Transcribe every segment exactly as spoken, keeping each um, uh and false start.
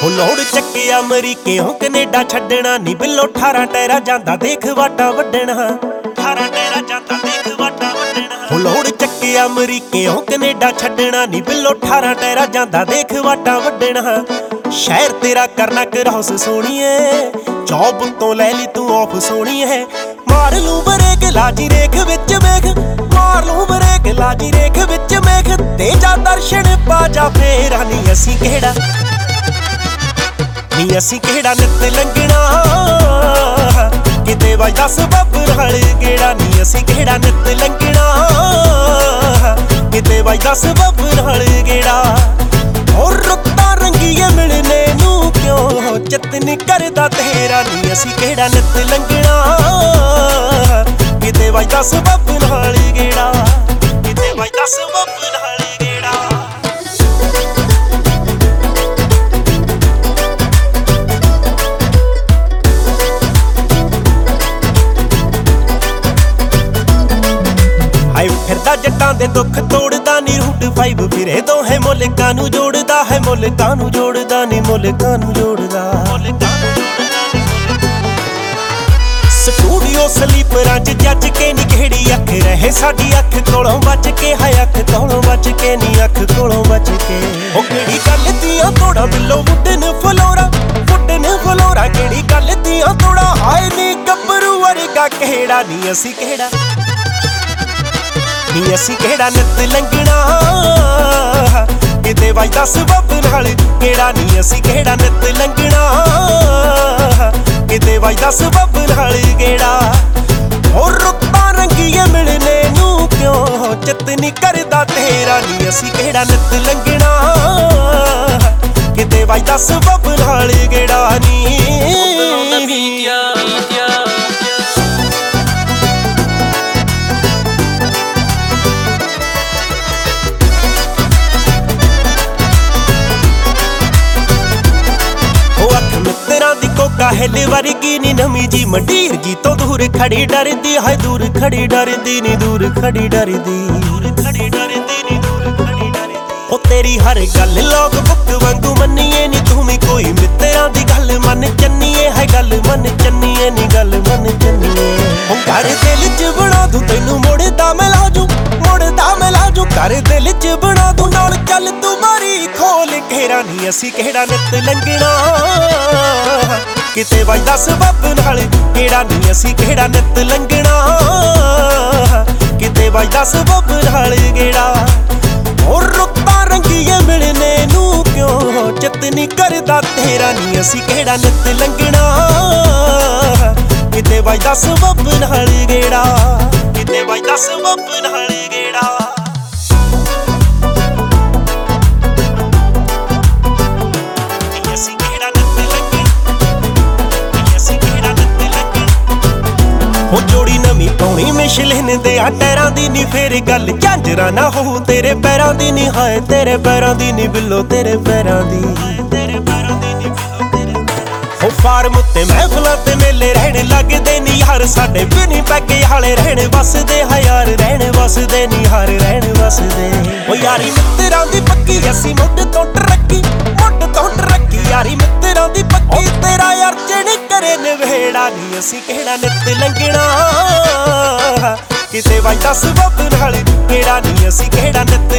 ਹੋ ਲੋੜ ਚੱਕਿਆ ਅਮਰੀਕਿਓਂ ਕੈਨੇਡਾ ਛੱਡਣਾ ਨੀ ਬਿੱਲੋ ਅਠਾਰਾਂ ਟੈਰਾ ਜਾਂਦਾ ਦੇਖ ਵਾਟਾ ਵੱਢਣਾ ਅਠਾਰਾਂ ਟੈਰਾ ਜਾਂਦਾ ਦੇਖ ਵਾਟਾ ਵੱਢਣਾ ਹੋ ਲੋੜ ਚੱਕਿਆ ਅਮਰੀਕਿਓਂ ਕੈਨੇਡਾ ਛੱਡਣਾ ਨੀ ਬਿੱਲੋ ਅਠਾਰਾਂ ਟੈਰਾ ਜਾਂਦਾ ਦੇਖ ਵਾਟਾ ਵੱਢਣਾ ਸ਼ਹਿਰ ਤੇਰਾ ਕਰਨਾ ਕਰੌਸ ਸੋਹਣੀਏ ਜੌਬ ਤੋਂ ਲੈ ਲਈ ਤੂੰ ਆਫ ਸੋਹਣੀਏ ਮਾਰ ਲੂੰ ਬਰੇਕ ਲਾਜੀ ਰੇਖ ਵਿੱਚ ਵੇਖ ਮਾਰ ਲੂੰ ਬਰੇਕ ਲਾਜੀ ਰੇਖ ਵਿੱਚ ਮੇਖ ਤੇ ਜਾ ਦਰਸ਼ਨ ਪਾ ਜਾ ਫੇਰਾ ਨੀ ਅਸੀਂ ਕਿਹੜਾ ਨੀ ਅਸੀਂ ਕਿਹੜਾ ਨਿੱਤ ਲੰਘਣਾ ਕਿਤੇ ਵੱਜਦਾ ਸਬੱਬ ਨਾਲ ਗੇੜਾ ਨੀ ਅਸੀਂ ਕਿਹੜਾ ਨਿੱਤ ਲੰਘਣਾ ਕਿਤੇ ਵੱਜਦਾ ਸਬੱਬ ਨਾਲ ਗੇੜਾ ਹੋਰ ਰੁੱਤਾਂ ਰੰਗੀਏ ਮਿਲਣੇ ਨੂੰ ਕਿਉਂ ਚਿੱਤ ਨੀ ਕਰਦਾ ਤੇਰਾ ਨੀ ਅਸੀਂ ਕਿਹੜਾ ਨਿੱਤ ਲੰਘਣਾ ਕਿਤੇ ਵੱਜਦਾ ਸਬੱਬ ਨਾਲ ਗੇੜਾ ਕਿਤੇ ਵੱਜਦਾ ਸਬੱਬ ਨਾਲ ਗੇੜਾ ਆਈ ਫਿਰਦਾ ਜੱਟਾਂ ਦੇ ਦੁੱਖ ਤੋੜਦਾ ਨੀ ਰੂਟ ਫਾਈਵ ਫਿਰੇ ਦੋਹੇ ਮੁਲਕਾਂ ਨੂੰ ਜੋੜਦਾ ਹੈ ਮੁਲਕਾਂ ਨੂੰ ਜੋੜਦਾ ਨੀ ਮੁਲਕਾਂ ਨੂੰ ਜੋੜਦਾ ਸਟੂਡੀਓ ਸਲੀਪਰਾਂ ਚ ਜੱਜ ਕੇ ਨੀ ਕਿਹੜੀ ਅੱਖ ਰਹੇ ਸਾਡੀ ਅੱਖ ਕੋਲੋਂ ਬਚ ਕੇ ਹੈ ਅੱਖ ਕੋਲੋਂ ਬਚ ਕੇ ਨੀ ਅੱਖ ਕੋਲੋਂ ਬਚ ਕੇ ਉਹ ਕਿਹੜੀ ਗੱਲ ਦੀਆਂ ਤੋੜਾ ਬਿੱਲੋ ਵੁੱਡਨ ਫਲੋਰਾ ਵੁੱਡਨ ਫਲੋਰਾ ਕਿਹੜੀ ਗੱਲ ਦੀਆਂ ਤੋੜਾ ਹਾਏ ਨੀ ਗੱਭਰੂ ਵਰਗਾ ਕਿਹੜਾ ਨੀ ਅਸੀਂ ਕਿਹੜਾ ਨੀ ਅਸੀਂ ਕਿਹੜਾ ਨਿੱਤ ਲੰਘਣਾ ਕਿਤੇ ਵੱਜਦਾ ਸਬੱਬ ਨਾਲ ਕਿਹੜਾ ਨੀ ਅਸੀਂ ਕਿਹੜਾ ਨਿੱਤ ਲੰਘਣਾ ਕਿਤੇ ਵੱਜਦਾ ਸਬੱਬ ਨਾਲ ਗੇੜਾ ਹੋਰ ਰੁੱਤਾਂ ਰੰਗੀਏ ਮਿਲਣੇ ਨੂੰ ਕਿਉਂ ਚਿੱਤ ਨੀ ਕਰਦਾ ਤੇਰਾ ਨੀ ਅਸੀਂ ਕਿਹੜਾ ਨਿੱਤ ਲੰਘਣਾ ਕਿਤੇ ਵੱਜਦਾ ਸਬੱਬ ਨਾਲ ਗੇੜਾ ਨੀ ਕਾਹਲੇ ਵਰਗੀ ਨੀ ਨਵੀਂ ਜੀ ਮੰਡੀਰ ਜੀ ਤੋਂ ਦੂਰ ਖੜੀ ਡਰਦੀ ਹੈ ਦੂਰ ਖੜੀ ਡਰਦੀ ਨੀ ਦੂਰ ਖੜੀ ਡਰਦੀ ਦੂਰ ਖੜੀ ਡਰਦੀ ਨੀ ਦੂਰ ਖੜੀ ਡਰਦੀ ਉਹ ਤੇਰੀ ਹਰ ਗੱਲ ਲੋਕ ਬੁੱਕ ਵਾਂਗੂ ਮੰਨੀਏ ਨੀ ਤੂੰ ਵੀ ਕੋਈ ਮਿੱਤਰਾਂ ਦੀ ਗੱਲ ਮੰਨ ਚੰਨੀਏ ਹੈ ਗੱਲ ਮੰਨ ਚੰਨੀਏ ਨੀ ਗੱਲ ਮੰਨ ਚੰਨੀਏ ਉਹ ਘਰ ਦਿਲ ਚ ਬਣਾ ਦੂੰ ਤੈਨੂੰ ਮੁੜਦਾ ਮੈਂ ਲਾਜੂ ਮੁੜਦਾ ਮੈਂ ਲਾਜੂ ਘਰ ਦਿਲ ਚ ਬਣਾ ਦੂੰ ਨਾਲ ਚੱਲ ਤੂੰ ਮਾਰੀ ਖੋਲ ਘੇਰਾ ਨੀ ਅਸੀਂ ਕਿਹੜਾ ਨਿੱਤ ਲੰਘਣਾ ਕਿਤੇ ਵੱਜਦਾ ਸਬੱਬ ਨਾਲ ਕਿਹੜਾ ਨੀ ਅਸੀਂ ਕਿਹੜਾ ਨਿੱਤ ਲੰਘਣਾ ਕਿਤੇ ਵੱਜਦਾ ਸਬੱਬ ਨਾਲ ਗੇੜਾ ਹੋਰ ਰੁੱਤਾਂ ਰੰਗੀਏ ਮਿਲਣੇ ਨੂੰ ਕਿਉਂ ਚਿੱਤ ਨੀ ਕਰਦਾ ਤੇਰਾ ਨੀ ਅਸੀਂ ਕਿਹੜਾ ਨਿੱਤ ਲੰਘਣਾ ਕਿਤੇ ਵੱਜਦਾ ਸਬੱਬ ਨਾਲ ਗੇੜਾ ਕਿਤੇ ਵੱਜਦਾ ਸਬੱਬ ਨਾਲ ਗੇੜਾ ਹੋ ਜੋੜੀ ਨਵੀਂ ਪਾਉਣੀ ਮਿਸ਼ਲਿਨ ਦੇ ਆ ਟੈਰਾਂ ਦੀ ਨੀ ਫੇਰ ਗੱਲ ਝਾਂਜਰਾ ਨਾ ਹੋ ਤੇਰੇ ਪੈਰਾਂ ਦੀ ਨੀ ਹਾਏ ਤੇਰੇ ਪੈਰਾਂ ਦੀ ਨੀ ਬਿੱਲੋ ਤੇਰੇ ਪੈਰਾਂ ਦੀ ਤੇਰੇ ਪੈਰਾਂ ਦੀ ਨੀ ਬਿੱਲੋ ਤੇਰੇ ਹੋ ਫਾਰਮ ਉੱਤੇ ਮਹਿਫਲਾਂ ਤੇ ਮੇਲੇ ਰਹਿਣ ਲੱਗਦੇ ਨੀ ਯਾਰ ਸਾਡੇ ਬਿਨੀ ਪੈਕੇ ਹਾਲੇ ਰਹਿਣ ਵਸਦੇ ਹੈ ਯਾਰ ਰਹਿਣ ਵਸਦੇ ਨੀ ਹਾਰ ਰਹਿਣ ਵਸਦੇ ਹੋ ਯਾਰੀ ਮਿੱਤਰਾਂ ਦੀ ਪੱਕੀ ਅਸੀਂ ਮੁੱਢ ਤੋਂ ਟਰੱਕੀ ਮੁੱਢ ਤੋਂ ਟਰੱਕੀ ਯਾਰੀ ਮਿੱਤਰਾਂ ਦੀ ਪੱਕੀ ਤੇਰਾ ਯਾਰ ਚਿਹਨ ਕਰੇ ਨਵੇੜਾ ਨੀ ਅਸੀਂ ਕਿਹੜਾ ਨਿੱਤ ਲੰਘਣਾ ਕਿਤੇ ਵੱਜਦਾ ਸਬੱਬ ਨਾਲ ਕਿਹੜਾ ਨੀ ਅਸੀਂ ਕਿਹੜਾ ਨਿੱਤ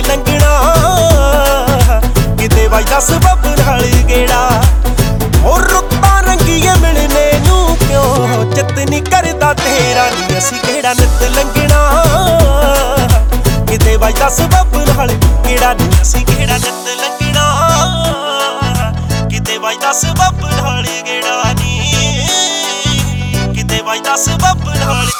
ਲੰਘਣਾ ਕਿਤੇ ਵੱਜਦਾ ਸਬੱਬ ਨਾਲ ਗੇੜਾ ਹੋਰ ਰੁੱਤਾਂ ਰੰਗੀਏ ਮਿਲਣੇ ਨੂੰ ਕਿਉਂ ਚਿੱਤ ਨੀ ਕਰਦਾ ਤੇਰਾ ਨੀ ਅਸੀਂ ਕਿਹੜਾ ਨਿੱਤ ਲੰਘਣਾ ਕਿਤੇ ਵੱਜਦਾ ਸਬੱਬ ਨਾਲ ਕਿਹੜਾ ਨੀ ਅਸੀਂ ਕਿਹੜਾ ਨਿੱਤ ਲੰਘਣਾ ਕਿਤੇ ਵੱਜਦਾ ਸਬੱਬ ਨਾਲ ਗੇੜਾ ਨੀ ਕਿਤੇ ਵੱਜਦਾ ਸਬੱਬ ਨਾਲ